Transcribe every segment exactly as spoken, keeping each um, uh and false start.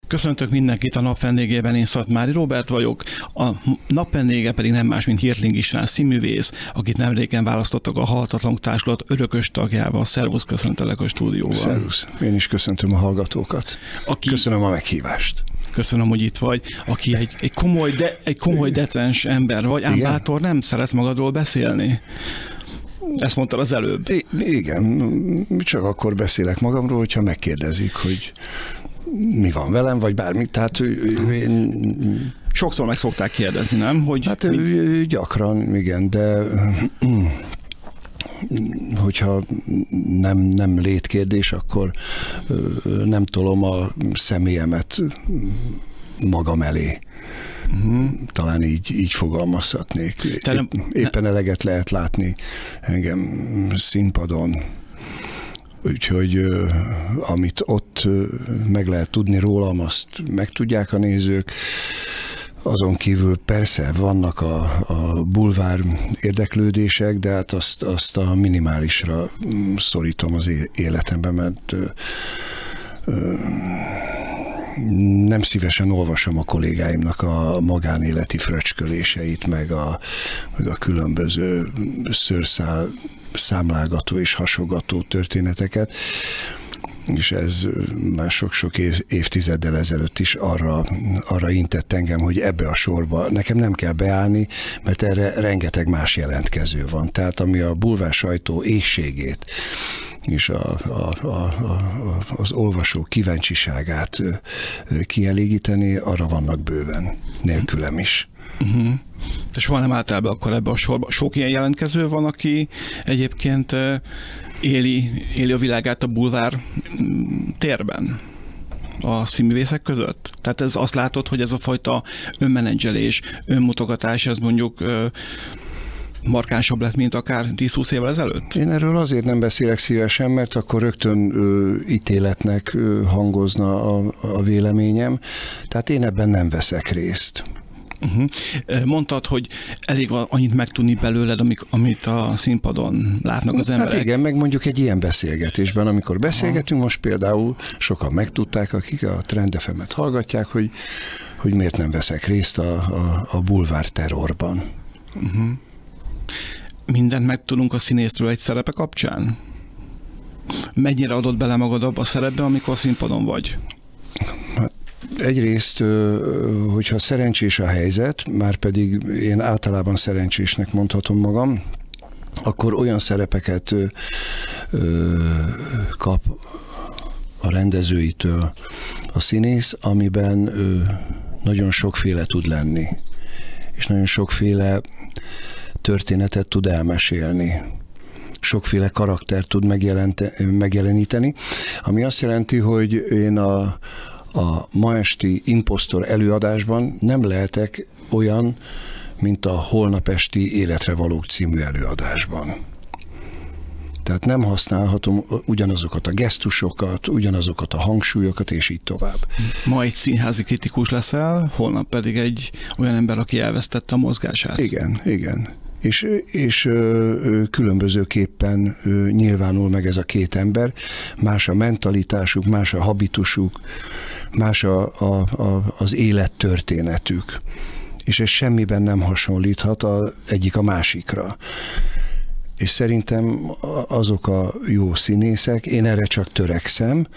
Köszöntök mindenkit a nap vendégében, én Szatmári Róbert vagyok, a nap vendége pedig nem más, mint Hirtling István színművész, akit nemrégen választottak a Halhatatlanok Társulat örökös tagjával. Szervusz, köszöntelek a stúdióban. Szervusz, én is köszöntöm a hallgatókat. Aki... Köszönöm a meghívást. Köszönöm, hogy itt vagy, aki egy, egy komoly, de, egy komoly decens ember vagy, ám bátor, nem szeretsz magadról beszélni. Ezt mondtad az előbb. I- igen, csak akkor beszélek magamról, hogyha megkérdezik, hogy mi van velem, vagy bármi. Tehát én... Sokszor meg szokták kérdezni, nem? Hogy hát mi... gyakran, igen, de hogyha nem, nem létkérdés, akkor nem tolom a személyemet magam elé. Uh-huh. Talán így, így fogalmazhatnék. Épp, éppen eleget lehet látni engem színpadon. Úgyhogy amit ott meg lehet tudni rólam, azt megtudják a nézők. Azon kívül persze vannak a, a bulvár érdeklődések, de hát azt, azt a minimálisra szorítom az életemben, mert ö, ö, nem szívesen olvasom a kollégáimnak a magánéleti fröcsköléseit, meg a, meg a különböző szőrszál számlágató és hasogató történeteket, és ez már sok-sok év, évtizeddel ezelőtt is arra, arra intett engem, hogy ebbe a sorba nekem nem kell beállni, mert erre rengeteg más jelentkező van. Tehát ami a bulvár sajtó éhségét és a, a, a, a, az olvasó kíváncsiságát kielégíteni, arra vannak bőven, nélkülem is. Uh-huh. De soha nem álltál be akkor ebbe a sorba. Sok ilyen jelentkező van, aki egyébként éli, éli a világát a bulvár térben a színművészek között? Tehát ez azt látod, hogy ez a fajta önmenedzselés, önmutogatás, ez mondjuk markánsabb lett, mint akár tíz-húsz évvel ezelőtt? Én erről azért nem beszélek szívesen, mert akkor rögtön ö, ítéletnek ö, hangozna a, a véleményem. Tehát én ebben nem veszek részt. Uh-huh. Mondtad, hogy elég annyit megtudni belőled, amik, amit a színpadon látnak az emberek. Hát igen, meg mondjuk egy ilyen beszélgetésben, amikor beszélgetünk, aha, most például sokan megtudták, akik a Trend ef emet hallgatják, hogy, hogy miért nem veszek részt a, a, a bulvár terrorban. Uh-huh. Mindent megtudunk a színészről egy szerepe kapcsán? Mennyire adod bele magad abba a szerepbe, amikor színpadon vagy? Hát egyrészt, hogyha szerencsés a helyzet, már pedig én általában szerencsésnek mondhatom magam, akkor olyan szerepeket kap a rendezőitől a színész, amiben nagyon sokféle tud lenni, és nagyon sokféle történetet tud elmesélni. Sokféle karaktert tud megjeleníteni, ami azt jelenti, hogy én a, a ma esti Impostor előadásban nem lehetek olyan, mint a holnap esti Életre valók című előadásban. Tehát nem használhatom ugyanazokat a gesztusokat, ugyanazokat a hangsúlyokat, és így tovább. Ma egy színházi kritikus leszel, holnap pedig egy olyan ember, aki elvesztette a mozgását. Igen, igen. És, és ö, különbözőképpen ö, nyilvánul meg ez a két ember. Más a mentalitásuk, más a habitusuk, más a, a, a, az élettörténetük. És ez semmiben nem hasonlíthat az egyik a másikra. És szerintem azok a jó színészek, én erre csak törekszem,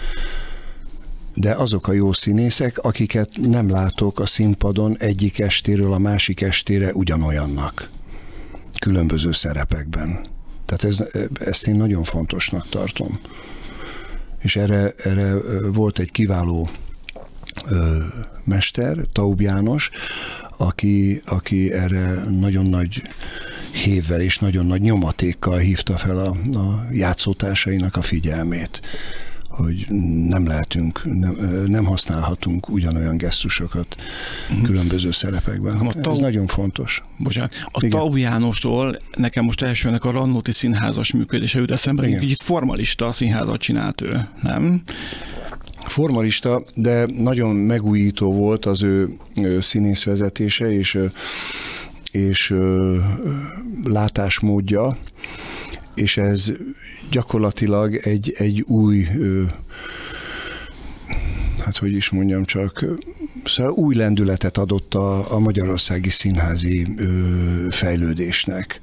de azok a jó színészek, akiket nem látok a színpadon egyik estéről a másik estére ugyanolyannak. Különböző szerepekben. Tehát ez, ezt én nagyon fontosnak tartom. És erre, erre volt egy kiváló ö, mester, Taub János, aki, aki erre nagyon nagy hévvel és nagyon nagy nyomatékkal hívta fel a, a játszótársainak a figyelmét, hogy nem lehetünk, nem, nem használhatunk ugyanolyan gesztusokat uh-huh. különböző szerepekben. Ez Tau... nagyon fontos. Bocsánat, a Taub Jánosról nekem most elsőnek a Radnóti színházas működése jut eszembe, hogy kicsit formalista színházat csinált ő, nem? Formalista, de nagyon megújító volt az ő, ő színészvezetése és, és látásmódja, és ez gyakorlatilag egy, egy új hát hogy is mondjam csak, szóval új lendületet adott a, a magyarországi színházi ö, fejlődésnek.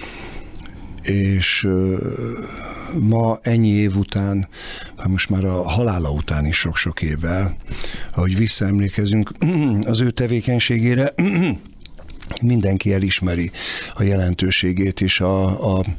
És ö, ma ennyi év után, hát most már a halála után is sok-sok évvel, ahogy visszaemlékezünk az ő tevékenységére, mindenki elismeri a jelentőségét és a, a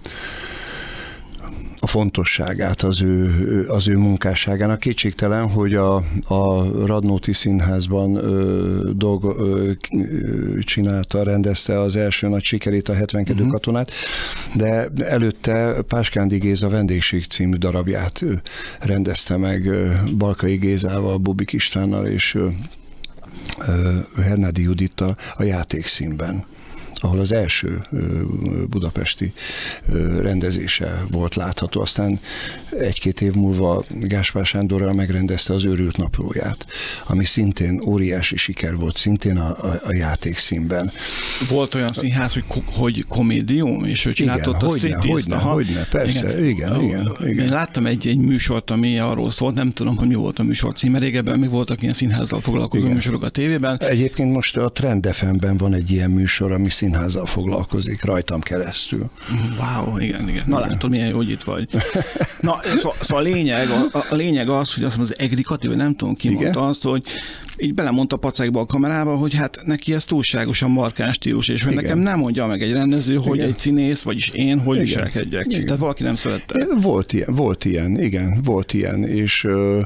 a fontosságát az ő, az ő munkásságának. Kétségtelen, hogy a, a Radnóti Színházban ö, dolgo, ö, csinálta, rendezte az első nagy sikerét, a hetvenkettő uh-huh. katonát, de előtte Páskándi Géza Vendégség című darabját ö, rendezte meg ö, Balkai Gézával, Bubik Istvánnal és ö, ö, Hernádi Judittal a Játékszínben, ahol az első budapesti rendezése volt látható. Aztán egy-két év múlva Gáspár Sándorral megrendezte az Őrült naplóját, ami szintén óriási siker volt, szintén a, a, a Játékszínben. Volt olyan színház, hogy, hogy komédium, és ő csináltott a striptease-t. Hogyne, hogyne, persze, igen, igen, igen, igen. Én láttam egy, egy műsort, ami arról szólt, nem tudom, hogy mi volt a műsor címe, régebben még voltak ilyen színházzal foglalkozó igen. műsorok a tévében. Egyébként most a Trend ef em-ben van egy ilyen műsor, ami színházzal foglalkozik, rajtam keresztül. Wow, igen, igen. Na látod, milyen jó, hogy itt vagy. Na, szóval, szóval a, lényeg, a, a lényeg az, hogy azt mondom, az Egri Kati, vagy nem tudom ki igen? mondta azt, hogy így belemondta pacákba a kamerába, hogy hát neki ez túlságosan markáns stílus, és hogy nekem nem mondja meg egy rendező, hogy igen. egy színész, vagyis én, hogy igen. viselkedjek. Igen. Tehát valaki nem szerette. Volt ilyen, volt ilyen, igen, volt ilyen, és ö,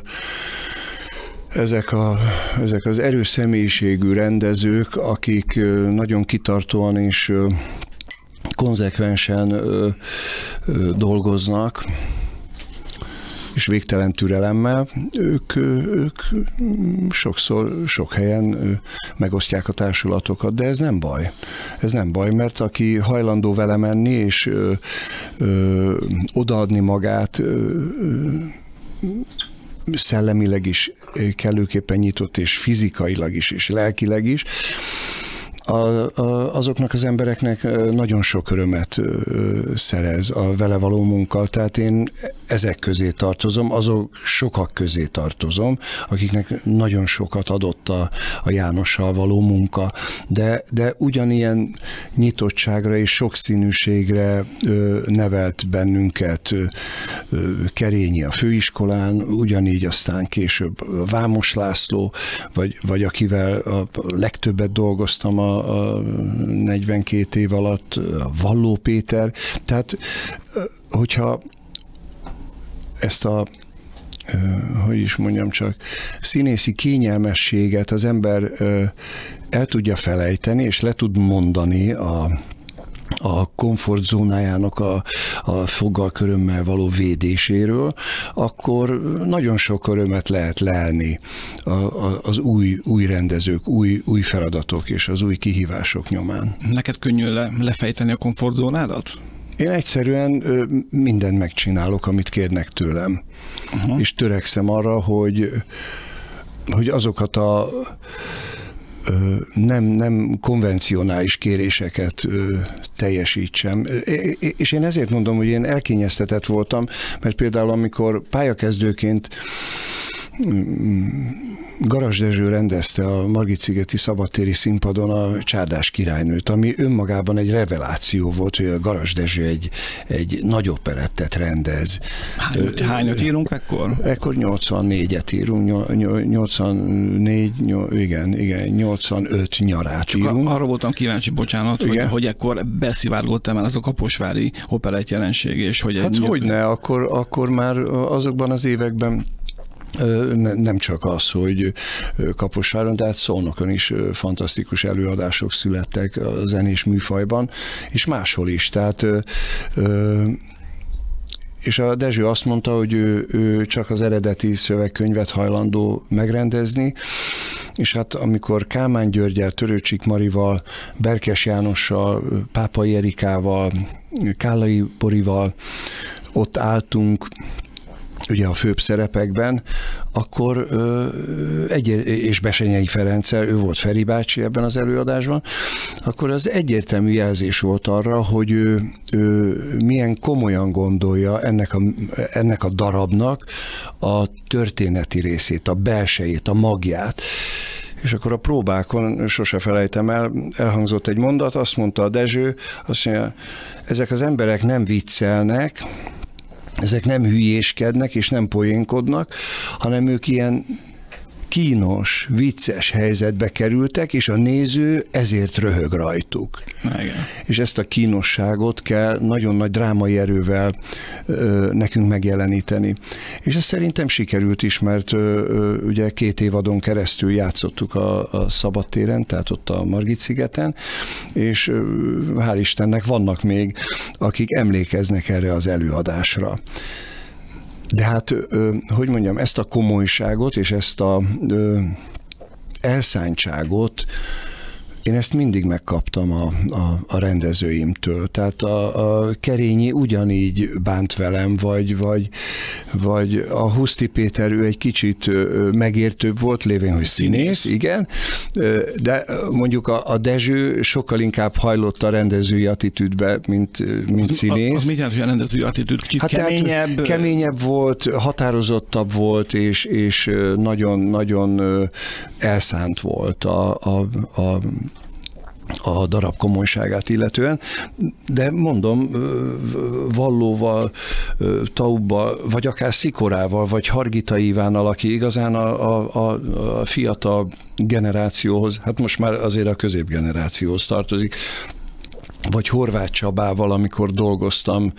Ezek, a, ezek az erős személyiségű rendezők, akik nagyon kitartóan és konzekvensen dolgoznak, és végtelen türelemmel, ők, ők sokszor, sok helyen megosztják a társulatokat, de ez nem baj. Ez nem baj, mert aki hajlandó vele menni, és ö, ö, odaadni magát, ö, ö, szellemileg is kellőképpen nyitott, és fizikailag is, és lelkileg is, a, a, azoknak az embereknek nagyon sok örömet szerez a vele való munka. Tehát én ezek közé tartozom, azok sokak közé tartozom, akiknek nagyon sokat adott a, a Jánossal való munka, de, de ugyanilyen nyitottságra és sokszínűségre nevelt bennünket Kerényi a főiskolán, ugyanígy aztán később Vámos László, vagy, vagy akivel a legtöbbet dolgoztam a a negyvenkét év alatt, Valló Péter. Tehát, hogyha ezt a, hogy is mondjam csak, színészi kényelmességet az ember el tudja felejteni, és le tud mondani a a komfortzónájának a, a foggalkörömmel való védéséről, akkor nagyon sok örömet lehet lelni a, a, az új, új rendezők, új, új feladatok és az új kihívások nyomán. Neked könnyű le, lefejteni a komfortzónádat? Én egyszerűen mindent megcsinálok, amit kérnek tőlem. Uh-huh. És törekszem arra, hogy, hogy azokat a nem, nem konvencionális kéréseket teljesítsem. És én ezért mondom, hogy én elkényeztetett voltam, mert például amikor pályakezdőként Garas Dezső rendezte a Margit-szigeti szabadtéri színpadon a Csárdás királynőt, ami önmagában egy reveláció volt, hogy a Garas Dezső egy, egy nagy operettet rendez. Hány, hányat írunk ekkor? Ekkor nyolcvannégyet írunk, nyolcvannégy, igen, igen, nyolcvanöt nyarát Csak írunk. Arra voltam kíváncsi, bocsánat, hogy, hogy ekkor beszivárgottam el az a kaposvári operett jelenség, és hogy... Hát egy... hogyne, akkor, akkor már azokban az években nem csak az, hogy Kaposváron, de hát Szolnokon is fantasztikus előadások születtek a zenés műfajban, és máshol is. Tehát és a Dezső azt mondta, hogy ő, ő csak az eredeti szövegkönyvet hajlandó megrendezni, és hát amikor Kálmán Györgyel, Törőcsik Marival, Berkes Jánossal, Pápai Erikával, Kállai Borival ott álltunk ugye a főbb szerepekben, akkor egy, és Besenyei Ferenccel, ő volt Feri bácsi ebben az előadásban, akkor az egyértelmű jelzés volt arra, hogy ő, ő milyen komolyan gondolja ennek a, ennek a darabnak a történeti részét, a belsejét, a magját. És akkor a próbákon, sose felejtem el, elhangzott egy mondat, azt mondta a Dezső, azt mondja, ezek az emberek nem viccelnek, ezek nem hülyéskednek és nem poénkodnak, hanem ők ilyen kínos, vicces helyzetbe kerültek, és a néző ezért röhög rajtuk. Igen. És ezt a kínosságot kell nagyon nagy drámai erővel ö, nekünk megjeleníteni. És ez szerintem sikerült is, mert ö, ö, ugye két évadon keresztül játszottuk a, a Szabadtéren, tehát ott a Margit-szigeten, és ö, hál' Istennek vannak még, akik emlékeznek erre az előadásra. De hát, hogy mondjam, ezt a komolyságot és ezt a elszántságot, én ezt mindig megkaptam a, a, a rendezőimtől. Tehát a, a Kerényi ugyanígy bánt velem, vagy, vagy, vagy a Huszti Péter, ő egy kicsit megértőbb volt, lévén, hogy színész, igen, de mondjuk a, a Dezső sokkal inkább hajlott a rendezői attitűdbe, mint, mint az, színész. Az mit jelent, hogy a rendezői attitűd? Kicsit hát keményebb? Keményebb volt, határozottabb volt, és, és nagyon, nagyon elszánt volt a, a, a a darab komolyságát illetően, de mondom, Vallóval, Taubbal, vagy akár Szikorával, vagy Hargita Ivánnal, aki igazán a, a, a fiatal generációhoz, hát most már azért a középgenerációhoz tartozik, vagy Horváth Csabával, amikor dolgoztam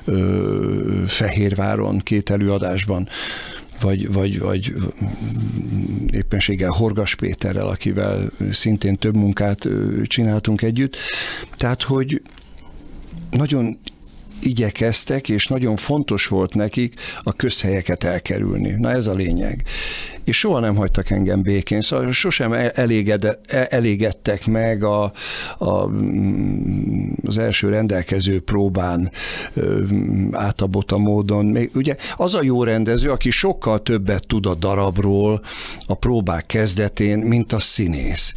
ö, Fehérváron két előadásban, vagy, vagy, vagy éppenséggel Horgas Péterrel, akivel szintén több munkát csináltunk együtt. Tehát, hogy nagyon igyekeztek, és nagyon fontos volt nekik a közhelyeket elkerülni. Na ez a lényeg. És soha nem hagytak engem békén, szóval sosem eléged, elégedtek meg a, a, az első rendelkező próbán átabota módon. Még, ugye az a jó rendező, aki sokkal többet tud a darabról a próbák kezdetén, mint a színész.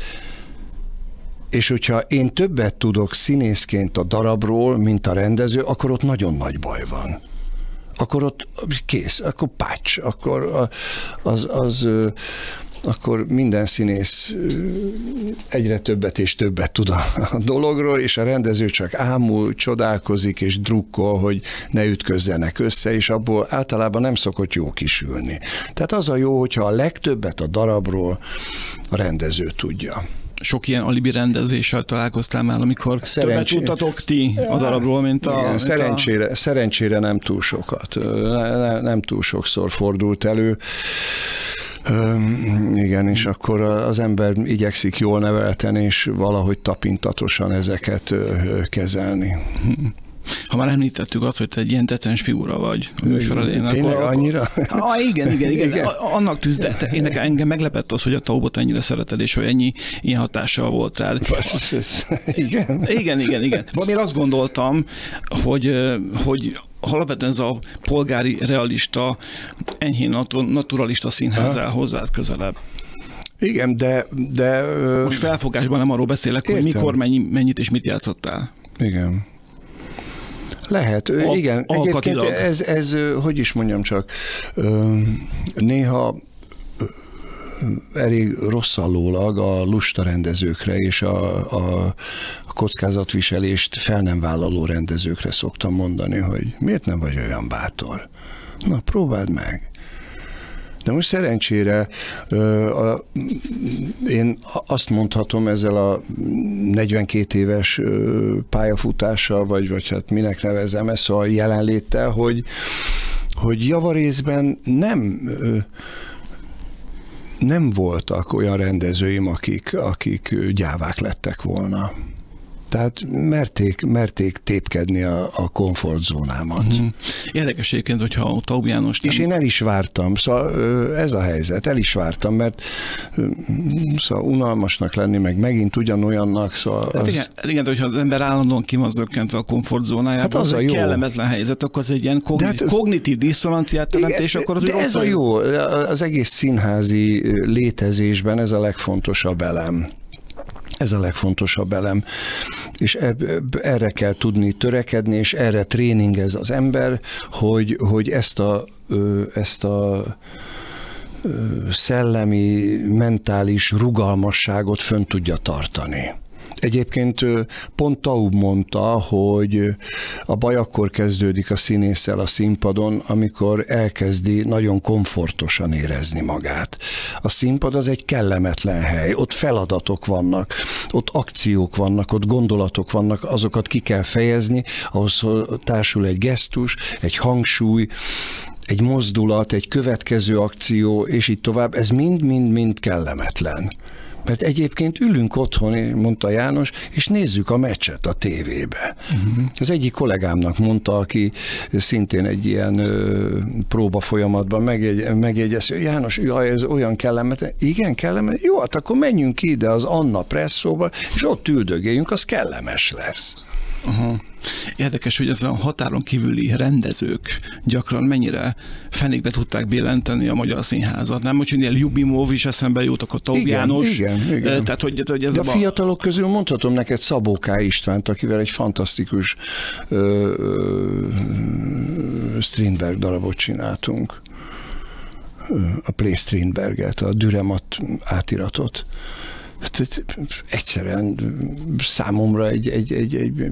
És hogyha én többet tudok színészként a darabról, mint a rendező, akkor ott nagyon nagy baj van. Akkor ott kész, akkor pács, akkor az, az, akkor minden színész egyre többet és többet tud a dologról, és a rendező csak ámul, csodálkozik és drukkol, hogy ne ütközzenek össze, és abból általában nem szokott jó kisülni. Tehát az a jó, hogyha a legtöbbet a darabról a rendező tudja. Sok ilyen alibi rendezéssel találkoztál már, amikor Szerencsé... többet tudtatok ti a darabról, mint a... Igen, mint szerencsére, a... szerencsére nem túl sokat. Nem, nem túl sokszor fordult elő. Igen, és akkor az ember igyekszik jól nevelten, és valahogy tapintatosan ezeket kezelni. Ha már említettük azt, hogy te egy ilyen decens figura vagy a műsor elején. Tényleg akkor, annyira? Ah, igen, igen, igen. igen. Annak tűzde. Én nekem engem meglepett az, hogy a Taubot ennyire szereted, és hogy ennyi ilyen hatással volt rád. Igen? Igen, igen, igen. Valamiért azt gondoltam, hogy, hogy alapvetően ez a polgári, realista, enyhén naturalista színház áll hozzád közelebb. Igen, de... de Most felfogásban nem arról beszélek, értem, hogy mikor, mennyi, mennyit és mit játszottál. Igen. Lehet, Al- igen. Egyébként ez, ez, hogy is mondjam csak, néha elég rosszallólag a lusta rendezőkre és a, a kockázatviselést fel nem vállaló rendezőkre szoktam mondani, hogy miért nem vagy olyan bátor? Na, próbáld meg. De most szerencsére ö, a, én azt mondhatom ezzel a negyvenkét éves ö, pályafutással, vagy, vagy hát minek nevezem ezt a jelenléttel, hogy, hogy javarészben nem ö, nem voltak olyan rendezőim, akik, akik gyávák lettek volna. Tehát merték, merték tépkedni a, a komfortzónámat. Uh-huh. Érdekes egyébként, hogyha a Taube János... Nem... És én el is vártam, szóval ez a helyzet, el is vártam, mert szóval unalmasnak lenni, meg megint ugyanolyannak, szóval... Hát az... igen, igen, de hogyha az ember állandóan ki van zökkentve a komfortzónájában, hát az, az a egy jó. kellemetlen helyzet, akkor az egy ilyen kogni- hát, kognitív diszonanciát teremt, és akkor az de ez a jó, az egész színházi létezésben ez a legfontosabb elem. Ez a legfontosabb elem, és erre kell tudni törekedni, és erre tréningez az ember, hogy, hogy ezt a, ezt a szellemi, mentális rugalmasságot fönn tudja tartani. Egyébként pont Taube mondta, hogy a baj akkor kezdődik a színésszel a színpadon, amikor elkezdi nagyon komfortosan érezni magát. A színpad az egy kellemetlen hely, ott feladatok vannak, ott akciók vannak, ott gondolatok vannak, azokat ki kell fejezni, ahhoz társul egy gesztus, egy hangsúly, egy mozdulat, egy következő akció, és így tovább. Ez mind-mind-mind kellemetlen. Mert egyébként ülünk otthon, mondta János, és nézzük a meccset a tévébe. Uh-huh. Az egyik kollégámnak mondta, aki szintén egy ilyen ö, próba folyamatban megjegy, megjegyezte, János, jaj, ez olyan kellemetlen. Igen, kellemetlen. Jó, hát akkor menjünk ide az Anna Presszóba, és ott üldögéljünk, az kellemes lesz. Aha. Érdekes, hogy ez a határon kívüli rendezők gyakran mennyire fenékbe tudták billenteni a magyar színházat. Nem, hogy ilyen Ljubimov is eszembe jut, akkor Taube János. Igen, igen. Tehát, hogy, hogy ez de a, a fiatalok közül mondhatom neked Szabó K. Istvánt, akivel egy fantasztikus ö, ö, Strindberg darabot csináltunk. A Play Strindberget, a Düremat átiratot. Egyszerűen számomra egy, egy, egy, egy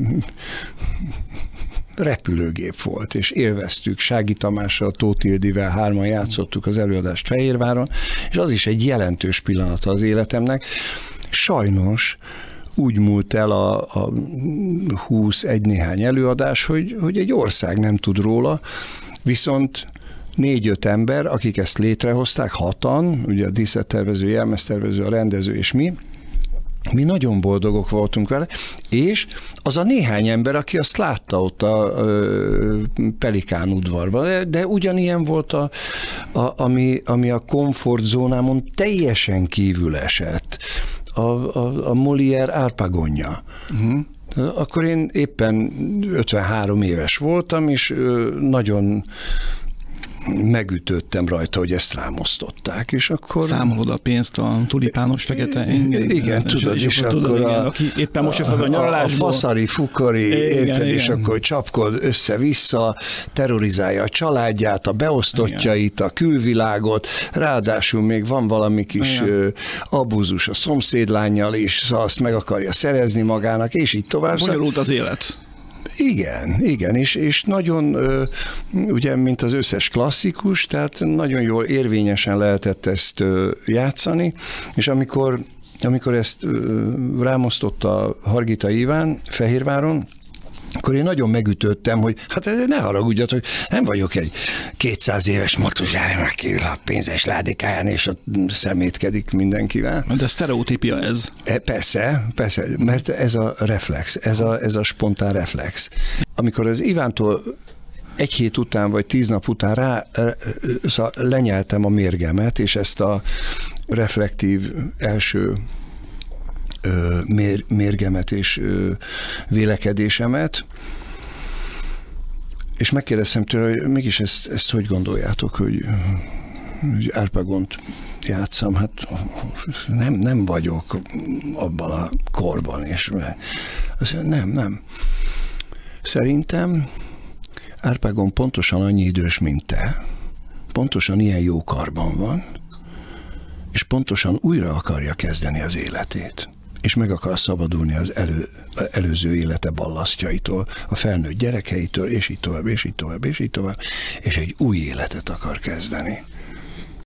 repülőgép volt, és élveztük. Sági Tamással, Tóth Ildivel hárman játszottuk az előadást Fehérváron, és az is egy jelentős pillanata az életemnek. Sajnos úgy múlt el a, a húsz-egy néhány előadás, hogy, hogy egy ország nem tud róla, viszont négy-öt ember, akik ezt létrehozták, hatan, ugye a díszlettervező, jelmeztervező, a rendező és mi, mi nagyon boldogok voltunk vele, és az a néhány ember, aki azt látta ott a, a Pelikán udvarban, de, de ugyanilyen volt, a, a, ami, ami a komfortzónámon teljesen kívül esett. A, a, a Molière Árpagonja. Uh-huh. Akkor én éppen ötvenhárom éves voltam, és nagyon megütöttem rajta, hogy ezt rám osztották, és akkor... Számolod a pénzt a tulipános fekete engedély. Igen, tudod, és, és akkor tudod, a, igen, aki éppen most a, a nyaralásból... A faszari, fukari, igen, érted, igen. És akkor csapkod össze-vissza, terrorizálja a családját, a beosztottjait, igen. A külvilágot, ráadásul még van valami kis igen. abúzus a szomszédlánnyal is, szóval azt meg akarja szerezni magának, és így tovább. Bonyolult az élet. Igen, igen, és, és nagyon, ugye, mint az összes klasszikus, tehát nagyon jól érvényesen lehetett ezt játszani, és amikor, amikor ezt rámosztotta Hargita Iván Fehérváron, akkor én nagyon megütöttem, hogy hát ne haragudjat, hogy nem vagyok egy kétszáz éves matuzsája, meg kiül a pénzes ládikáján, és ott szemétkedik mindenkivel. De sztereotípia ez. E, persze, persze, mert ez a reflex, ez a, ez a spontán reflex. Amikor az Ivántól egy hét után, vagy tíz nap után rá, szóval lenyeltem a mérgemet, és ezt a reflektív első Mér, mérgemet és vélekedésemet, és megkérdeztem tőle, hogy mégis ezt, ezt hogy gondoljátok, hogy, hogy Árpagont játszam, hát nem, nem vagyok abban a korban, és azt mondja, nem, nem. Szerintem Árpágon pontosan annyi idős, mint te, pontosan ilyen jó karban van, és pontosan újra akarja kezdeni az életét. És meg akar szabadulni az elő, előző élete ballasztjaitól, a felnőtt gyerekeitől, és így tovább, és így tovább, és így tovább, és egy új életet akar kezdeni.